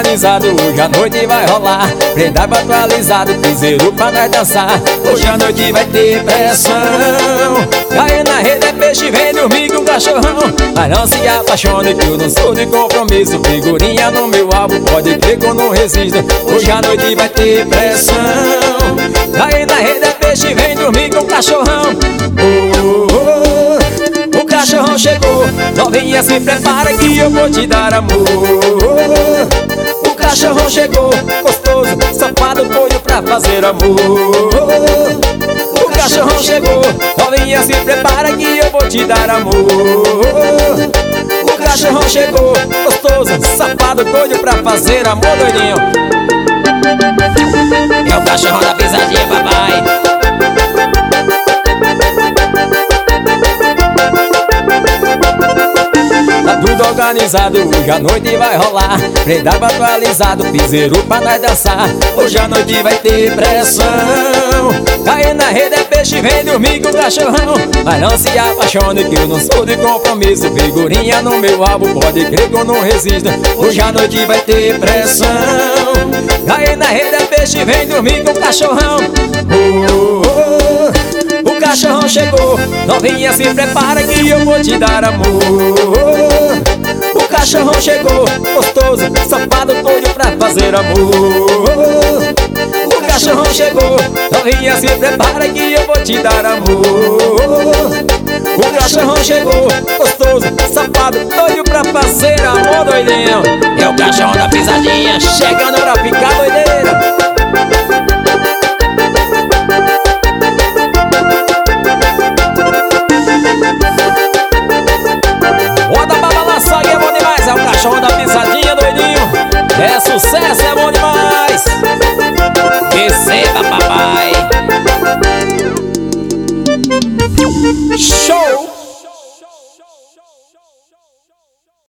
organizado, hoje a noite vai rolar. Predaba atualizado, piseiro pra nós dançar. Hoje a noite vai ter pressão. Cair na rede é peixe, vem dormir com cachorrão. Mas não se apaixone que eu não sou de compromisso. Figurinha no meu álbum, pode crer que eu não resisto. Hoje a noite vai ter pressão. Cair na rede é peixe, vem dormir com cachorrão. O cachorrão chegou, novinha se prepara que eu vou te dar amor. O cachorrão chegou, gostoso, safado, doido pra fazer amor. O cachorrão chegou, novinha se prepara que eu vou te dar amor. O cachorrão chegou, gostoso, safado, doido pra fazer amor, doidinho. É o cachorrão da pisadinha, papai. Tá tudo organizado, hoje a noite vai rolar. Predaba atualizado, piseiro pra nós dançar. Hoje a noite vai ter pressão. Cair na rede é peixe, vem dormir com o cachorrão. Mas não se apaixone que eu não sou de compromisso. Figurinha no meu álbum, pode crer que eu não resisto. Hoje a noite vai ter pressão. Cair na rede é peixe, vem dormir com o cachorrão. O cachorrão chegou, novinha se prepara que eu vou te dar amor. O cachorrão chegou, gostoso, safado, doido pra fazer amor. O cachorrão chegou, novinha se prepara que eu vou te dar amor. O cachorrão chegou, gostoso, safado, doido pra fazer amor, doidinho. É o cachorrão da pisadinha, chegando pra ficar doideira.